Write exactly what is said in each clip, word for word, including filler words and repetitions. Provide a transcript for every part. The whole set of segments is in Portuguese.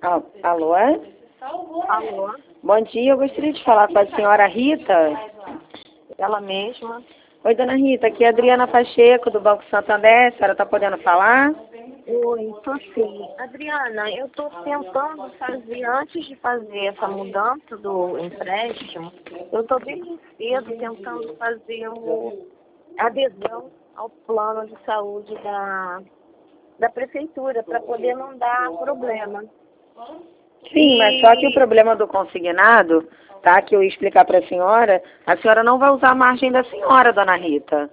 Ah, alô? Alô? Bom dia, eu gostaria de falar com a senhora Rita. Ela mesma. Oi, dona Rita, aqui é a Adriana Pacheco, do Banco Santander. A senhora está podendo falar? Oi, tô sim. Adriana, eu tô tentando fazer, antes de fazer essa mudança do empréstimo, eu tô desde cedo tentando fazer o, a adesão ao plano de saúde da, da prefeitura, para poder não dar problema. Sim, E... mas só que o problema do consignado, tá, que eu ia explicar para a senhora, a senhora não vai usar a margem da senhora, dona Rita.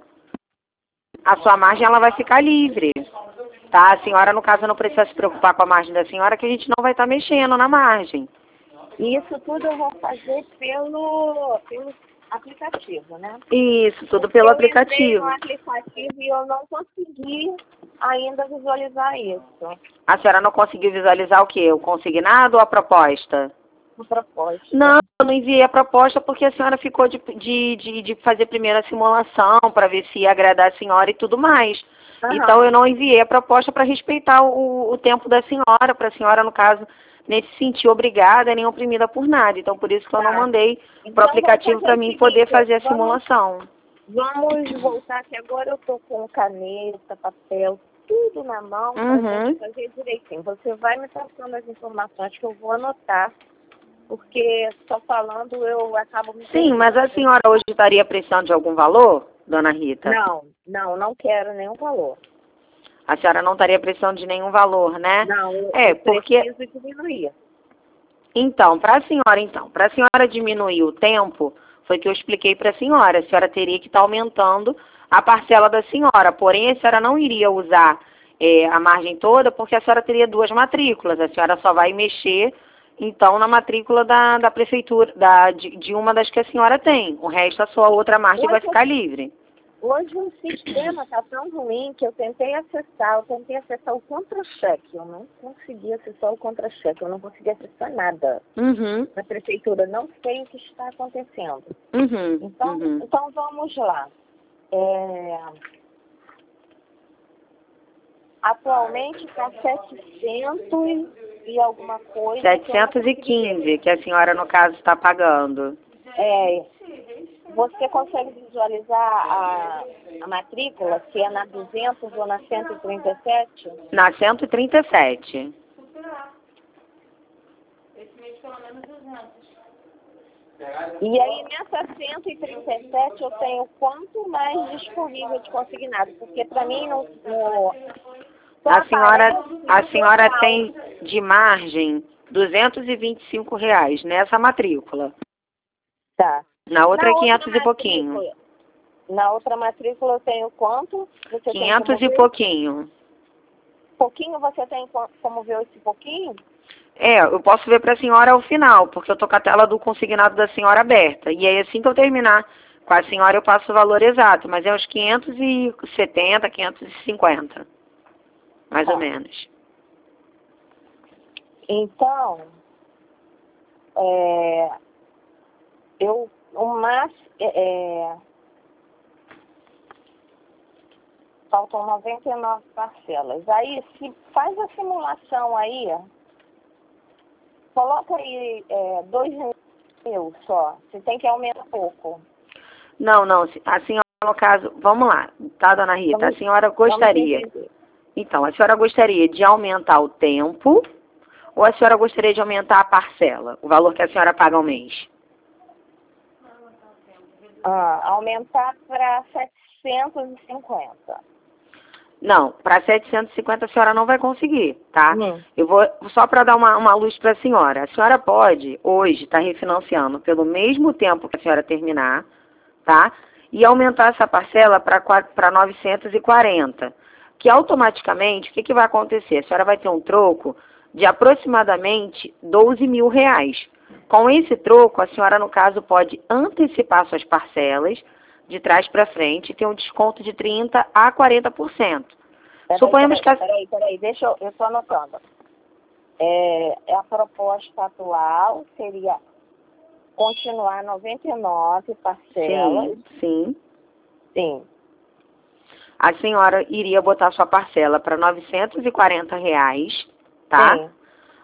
A sua margem, ela vai ficar livre. Tá? A senhora, no caso, não precisa se preocupar com a margem da senhora, que a gente não vai estar mexendo na margem. Isso tudo eu vou fazer pelo, pelo aplicativo, né? Isso, tudo Porque pelo eu entrei aplicativo. no aplicativo e eu não consegui ainda visualizar isso. A senhora não conseguiu visualizar o quê? O consignado ou a proposta? A proposta. Não, eu não enviei a proposta porque a senhora ficou de, de, de, de fazer primeiro a simulação para ver se ia agradar a senhora e tudo mais. Aham. Então eu não enviei a proposta para respeitar o, o tempo da senhora, para a senhora, no caso, nem se sentir obrigada nem oprimida por nada. Então por isso que eu não Tá. mandei Então, para o vamos aplicativo fazer para o mim poder seguinte, fazer a vamos, simulação. vamos voltar que agora eu tô com caneta, papel, tudo na mão para Uhum. gente fazer direitinho. Você vai me passando as informações que eu vou anotar, porque só falando eu acabo me Sim, mas a perdendo. senhora hoje estaria precisando de algum valor, dona Rita? Não, não, não quero nenhum valor. A senhora não estaria precisando de nenhum valor, né? Não, eu, É, eu porque... preciso diminuir. Então, para a senhora, então, para a senhora diminuir o tempo, foi que eu expliquei para a senhora. A senhora teria que estar aumentando a parcela da senhora. Porém, a senhora não iria usar é, a margem toda, porque a senhora teria duas matrículas. A senhora só vai mexer, então, na matrícula da, da prefeitura, da, de, de uma das que a senhora tem. O resto, a sua outra margem vai Hoje, ficar livre. hoje o sistema está tão ruim que eu tentei acessar, eu tentei acessar o contra-cheque. Eu não consegui acessar o contra-cheque, eu não consegui acessar nada. Uhum, Na prefeitura, não sei o que está acontecendo. uhum, Então, uhum. então vamos lá. É... Atualmente está setecentos e alguma coisa. setecentos e quinze que a senhora, no caso, está pagando. É, você consegue visualizar a, a matrícula, se é na duzentos ou na cento e trinta e sete? Na cento e trinta e sete. E aí, nessa cento e trinta e sete, eu tenho quanto mais disponível de consignado? Porque para mim, não, no, só A senhora, aparece a no senhora total. tem de margem duzentos e vinte e cinco reais nessa matrícula. Tá. Na outra é Na outra quinhentos e pouquinho. matrícula, na outra matrícula eu tenho quanto? Você tem como quinhentos e ver? pouquinho. Pouquinho você tem co- como ver esse pouquinho? É, eu posso ver para a senhora ao final, porque eu tô com a tela do consignado da senhora aberta. E aí, assim que eu terminar com a senhora, eu passo o valor exato. Mas é uns quinhentos e setenta, quinhentos e cinquenta. Mais Tá. ou menos. Então, é, eu, o máximo, é, é, faltam noventa e nove parcelas. Aí, se faz a simulação aí, coloca aí é, dois mil só. Você tem que aumentar um pouco. Não, não. A senhora, no caso, vamos lá, tá, dona Rita? A Vamos, senhora vamos gostaria... entender. Então, a senhora gostaria de aumentar o tempo ou a senhora gostaria de aumentar a parcela, o valor que a senhora paga ao mês? Ah, aumentar para setecentos e cinquenta. Não, para setecentos e cinquenta a senhora não vai conseguir, tá? Hum. Eu vou, só para dar uma, uma luz para a senhora. A senhora pode, hoje, estar refinanciando pelo mesmo tempo que a senhora terminar, tá? E aumentar essa parcela para novecentos e quarenta. Que automaticamente, o que, que vai acontecer? A senhora vai ter um troco de aproximadamente doze mil reais. Com esse troco, a senhora, no caso, pode antecipar suas parcelas de trás para frente e ter um desconto de trinta a quarenta por cento. Peraí, Suponhamos peraí, que a... peraí, peraí, deixa eu, eu estou anotando. É, a proposta atual seria continuar noventa e nove parcelas. Sim, sim. Sim. A senhora iria botar sua parcela para novecentos e quarenta reais, tá? Sim.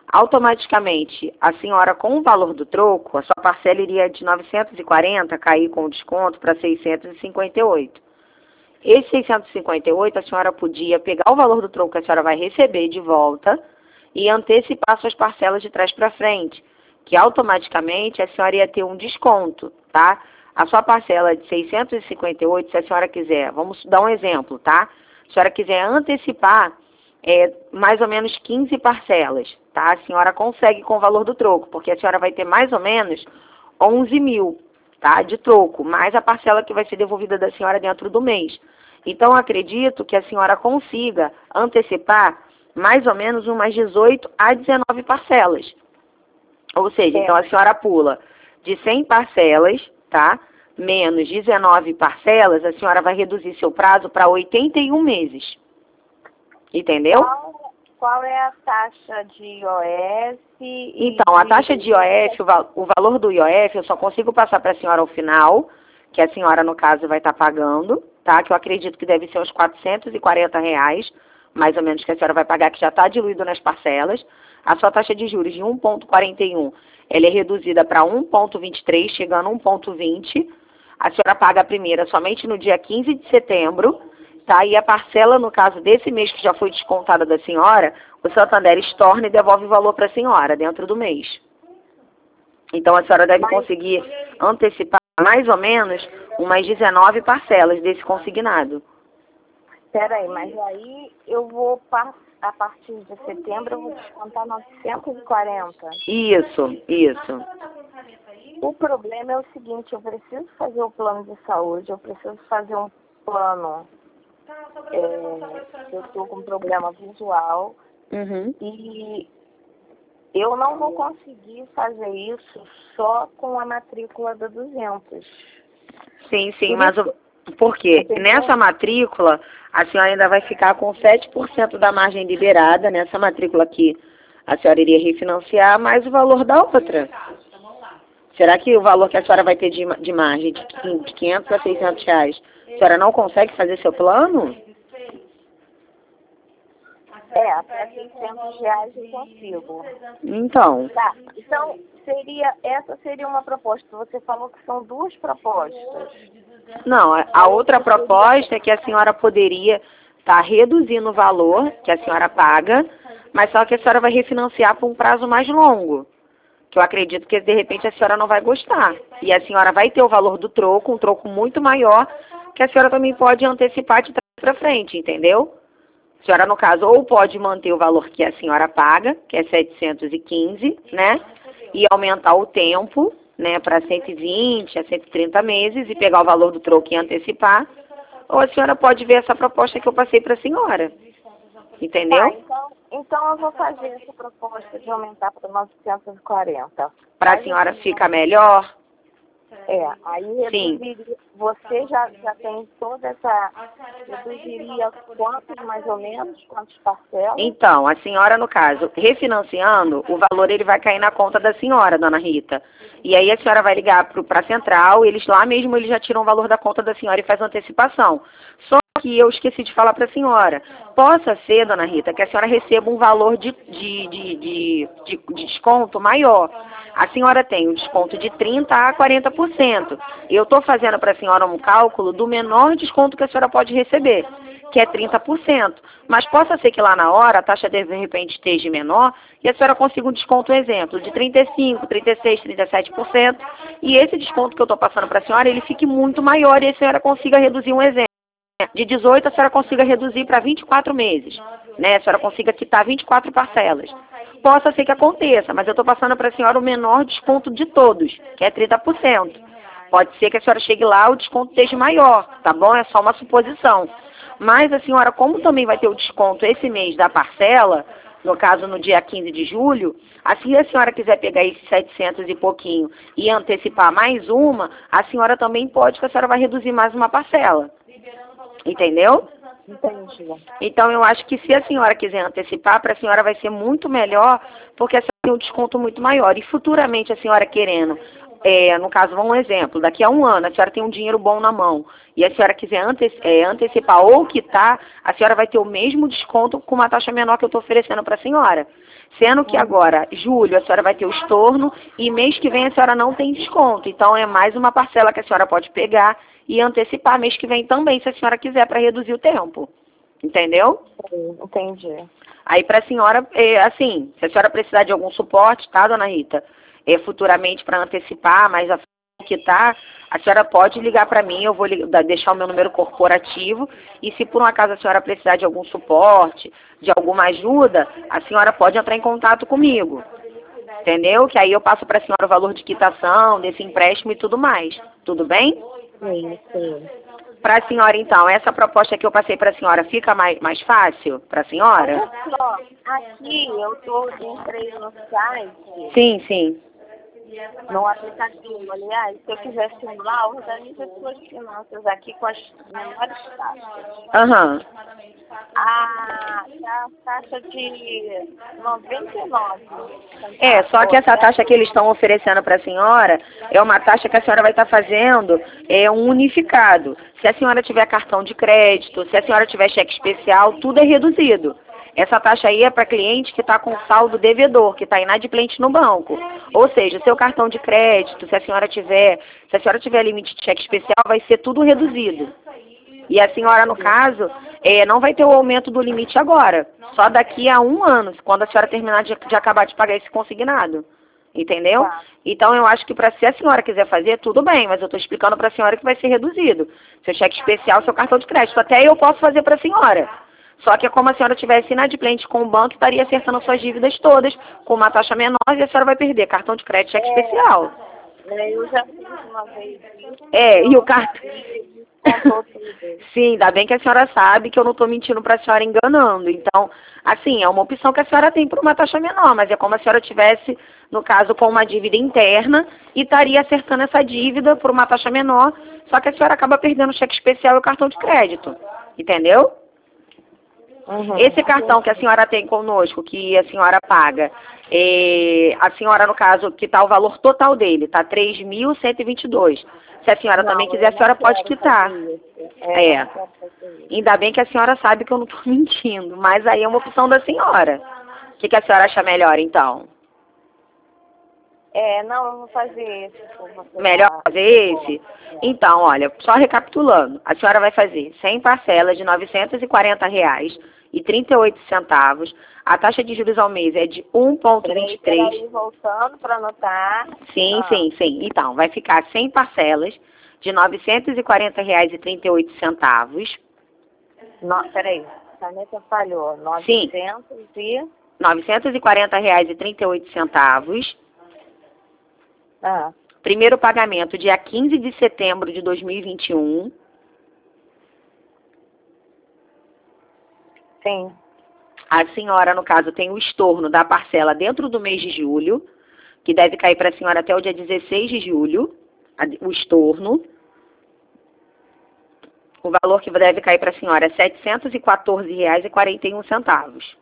automaticamente a senhora, com o valor do troco, a sua parcela iria de novecentos e quarenta cair com desconto para seiscentos e cinquenta e oito. Esse seiscentos e cinquenta e oito, a senhora podia pegar o valor do troco que a senhora vai receber de volta e antecipar suas parcelas de trás para frente, que automaticamente a senhora ia ter um desconto, tá? A sua parcela de seiscentos e cinquenta e oito, se a senhora quiser, vamos dar um exemplo, tá? Se a senhora quiser antecipar é, mais ou menos quinze parcelas, tá? A senhora consegue com o valor do troco, porque a senhora vai ter mais ou menos onze mil, tá? De troco, mais a parcela que vai ser devolvida da senhora dentro do mês. Então, acredito que a senhora consiga antecipar mais ou menos umas dezoito a dezenove parcelas. Ou seja, é. Então a senhora pula de cem parcelas, tá? Menos dezenove parcelas, a senhora vai reduzir seu prazo para oitenta e um meses. Entendeu? Qual, qual é a taxa de I O F? Então, a taxa de I O F, o, val o valor do I O F, eu só consigo passar para a senhora ao final, que a senhora, no caso, vai estar pagando, tá? Que eu acredito que deve ser uns quatrocentos e quarenta reais, mais ou menos, que a senhora vai pagar, que já está diluído nas parcelas. A sua taxa de juros de um vírgula quarenta e um, ela é reduzida para um vírgula vinte e três, chegando a um vírgula vinte. A senhora paga a primeira somente no dia quinze de setembro, tá? E a parcela, no caso desse mês que já foi descontada da senhora, o Santander estorna e devolve o valor para a senhora dentro do mês. Então a senhora deve conseguir antecipar mais ou menos umas dezenove parcelas desse consignado. Peraí, mas aí eu vou, a partir de setembro, eu vou descontar novecentos e quarenta. Isso, isso. O problema é o seguinte, eu preciso fazer o plano de saúde, eu preciso fazer um plano, é, eu estou com problema visual, uhum. E eu não vou conseguir fazer isso só com a matrícula da duzentos. Sim, sim, mas o, por quê? Nessa matrícula, a senhora ainda vai ficar com sete por cento da margem liberada, nessa matrícula aqui, a senhora iria refinanciar, mais o valor da outra. Será que o valor que a senhora vai ter de, de margem, de quinhentos a seiscentos reais, a senhora não consegue fazer seu plano? É, até seiscentos reais eu consigo. Então. Tá, então seria, essa seria uma proposta. Você falou que são duas propostas. Não, a outra proposta é que a senhora poderia estar tá reduzindo o valor que a senhora paga, mas só que a senhora vai refinanciar por um prazo mais longo. Que eu acredito que de repente a senhora não vai gostar. E a senhora vai ter o valor do troco, um troco muito maior, que a senhora também pode antecipar de trás para frente, entendeu? A senhora, no caso, ou pode manter o valor que a senhora paga, que é setecentos e quinze, né? E aumentar o tempo, né, para cento e vinte a cento e trinta meses e pegar o valor do troco e antecipar. Ou a senhora pode ver essa proposta que eu passei para a senhora. Entendeu? Tá, então, então eu vou fazer essa proposta de aumentar para novecentos e quarenta. Para a senhora ficar melhor? É, aí reduziria, você já, já tem toda essa, reduziria quantos mais ou menos, quantos parcelas? Então, a senhora, no caso, refinanciando, o valor ele vai cair na conta da senhora, dona Rita. E aí a senhora vai ligar para a central, eles lá mesmo eles já tiram o valor da conta da senhora e faz antecipação. Só que eu esqueci de falar para a senhora. Possa ser, dona Rita, que a senhora receba um valor de, de, de, de, de, de desconto maior. A senhora tem um desconto de trinta por cento a quarenta por cento. Eu estou fazendo para a senhora um cálculo do menor desconto que a senhora pode receber, que é trinta por cento. Mas possa ser que lá na hora a taxa de repente esteja menor e a senhora consiga um desconto, um exemplo, de trinta e cinco por cento, trinta e seis por cento, trinta e sete por cento. E esse desconto que eu estou passando para a senhora, ele fique muito maior e a senhora consiga reduzir um exemplo. De dezoito, a senhora consiga reduzir para vinte e quatro meses, né? A senhora consiga quitar vinte e quatro parcelas. Possa ser que aconteça, mas eu estou passando para a senhora o menor desconto de todos, que é trinta por cento. Pode ser que a senhora chegue lá, o desconto esteja maior, tá bom? É só uma suposição. Mas a senhora, como também vai ter o desconto esse mês da parcela, no caso no dia quinze de julho, assim se a senhora quiser pegar esses setecentos e pouquinho e antecipar mais uma, a senhora também pode, que a senhora vai reduzir mais uma parcela. Entendeu? Entendi. Então, eu acho que se a senhora quiser antecipar, para a senhora vai ser muito melhor, porque a senhora tem um desconto muito maior. E futuramente, a senhora querendo é, no caso, vamos um exemplo, daqui a um ano a senhora tem um dinheiro bom na mão e a senhora quiser ante é, antecipar ou quitar, a senhora vai ter o mesmo desconto com uma taxa menor que eu estou oferecendo para a senhora. Sendo que agora, julho, a senhora vai ter o estorno e mês que vem a senhora não tem desconto. Então é mais uma parcela que a senhora pode pegar e antecipar mês que vem também, se a senhora quiser, para reduzir o tempo. Entendeu? Sim, entendi. Aí para a senhora, é, assim, se a senhora precisar de algum suporte, tá, dona Rita? É, futuramente para antecipar, mas a que tá, a senhora pode ligar para mim, eu vou ligar, deixar o meu número corporativo e se por um acaso a senhora precisar de algum suporte, de alguma ajuda, a senhora pode entrar em contato comigo. Entendeu? Que aí eu passo para a senhora o valor de quitação, desse empréstimo e tudo mais. Tudo bem? Sim, sim. Para a senhora, então, essa proposta que eu passei para a senhora fica mais, mais fácil para a senhora? Olha só, aqui eu tô, entrei no site, Sim, sim. no aplicativo, aliás, se eu quiser simular, organize as suas finanças aqui com as menores taxas. Aham. A, a taxa de noventa e nove. É, só que essa taxa que eles estão oferecendo para a senhora é uma taxa que a senhora vai estar fazendo é um unificado. Se a senhora tiver cartão de crédito, se a senhora tiver cheque especial, tudo é reduzido. Essa taxa aí é para cliente que está com saldo devedor, que está inadimplente no banco. Ou seja, o seu cartão de crédito, se a senhora tiver, se a senhora tiver limite de cheque especial, vai ser tudo reduzido. E a senhora, no caso, é, não vai ter o aumento do limite agora. Só daqui a um ano, quando a senhora terminar de, de acabar de pagar esse consignado. Entendeu? Tá. Então, eu acho que para se a senhora quiser fazer, tudo bem, mas eu estou explicando para a senhora que vai ser reduzido. Seu cheque especial, seu cartão de crédito. Até eu posso fazer para a senhora. Só que é como a senhora tivesse inadimplente com o banco, estaria acertando suas dívidas todas com uma taxa menor e a senhora vai perder cartão de crédito e cheque É. especial. É, eu já fiz uma vez isso. É, e o cartão... Contou tudo. Sim, ainda bem que a senhora sabe que eu não estou mentindo para a senhora enganando. Então, assim, é uma opção que a senhora tem por uma taxa menor, mas é como a senhora tivesse, no caso, com uma dívida interna e estaria acertando essa dívida por uma taxa menor, só que a senhora acaba perdendo o cheque especial e o cartão de crédito. Entendeu? Uhum. Esse cartão que a senhora tem conosco, que a senhora paga, é, a senhora, no caso, que está o valor total dele, está três mil cento e vinte e dois. Se a senhora Não, também quiser, eu a senhora não pode quero quitar. fazer isso. É, É. eu não quero fazer isso. Ainda bem que a senhora sabe que eu não estou mentindo, mas aí é uma opção da senhora. O que, que a senhora acha melhor, então? É, não, eu vou fazer esse. eu vou fazer Melhor a- fazer esse? Então, olha, só recapitulando, a senhora vai fazer cem parcelas de novecentos e quarenta reais e trinta e oito centavos. A taxa de juros ao mês é de um vírgula vinte e Peraí, três. peraí, voltando para anotar. Sim, Ah, sim, sim. Então, vai ficar cem parcelas de novecentos e quarenta reais e trinta e oito centavos. no, peraí, a caneta falhou. Sim. novecentos e... novecentos e quarenta reais e trinta e oito centavos. Ah, Primeiro pagamento, dia quinze de setembro de dois mil e vinte e um. sim. A senhora, no caso, tem o estorno da parcela dentro do mês de julho, que deve cair para a senhora até o dia dezesseis de julho, o estorno. O valor que deve cair para a senhora é setecentos e quatorze reais e quarenta e um centavos.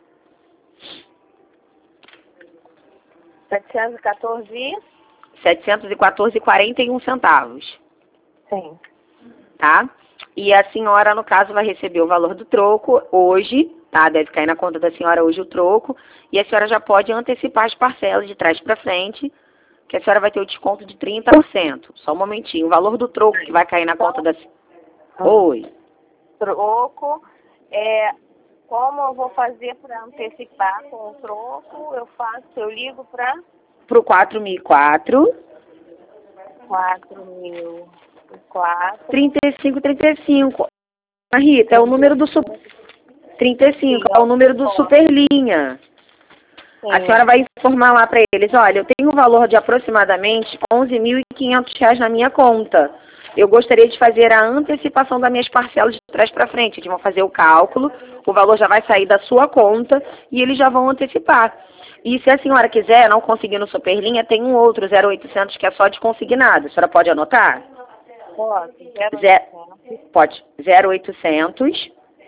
setecentos e quatorze? setecentos e quatorze reais e quarenta e um centavos, Sim. tá? E a senhora, no caso, vai receber o valor do troco hoje, tá? Deve cair na conta da senhora hoje o troco. E a senhora já pode antecipar as parcelas de trás para frente, que a senhora vai ter o desconto de trinta por cento. Só um momentinho. O valor do troco que vai cair na conta da senhora... Oi. Troco. É, como eu vou fazer para antecipar com o troco? Eu faço, eu ligo para Pro quatro mil e quatro, quatro mil e quatro. trinta e cinco, trinta e cinco. A Rita, é o número do... Su... trinta e cinco, é o número do Superlinha. A senhora vai informar lá para eles, olha, eu tenho um valor de aproximadamente onze mil e quinhentos reais na minha conta. Eu gostaria de fazer a antecipação das minhas parcelas de trás para frente. Eles vão fazer o cálculo, o valor já vai sair da sua conta e eles já vão antecipar. E se a senhora quiser, não conseguir no Superlinha, tem um outro zero oitocentos que é só de consignado. A senhora pode anotar? Pode, zero Zé, pode. zero oitocentos,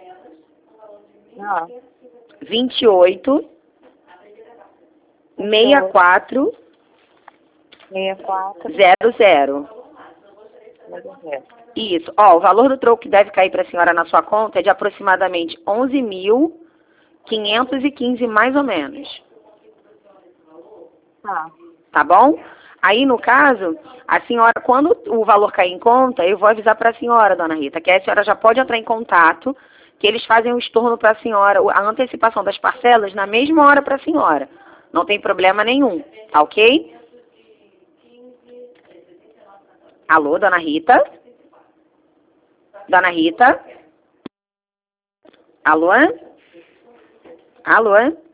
Não, vinte e oito, sessenta e quatro, seis quatro zero zero. zero zero. Isso. Ó, o valor do troco que deve cair para a senhora na sua conta é de aproximadamente onze mil quinhentos e quinze, mais ou menos. Tá. Tá bom? Aí, no caso, a senhora, quando o valor cair em conta, eu vou avisar para a senhora, dona Rita, que a senhora já pode entrar em contato, que eles fazem o estorno para a senhora, a antecipação das parcelas na mesma hora para a senhora. Não tem problema nenhum, tá ok? Alô, dona Rita? Dona Rita? Alô? Alô?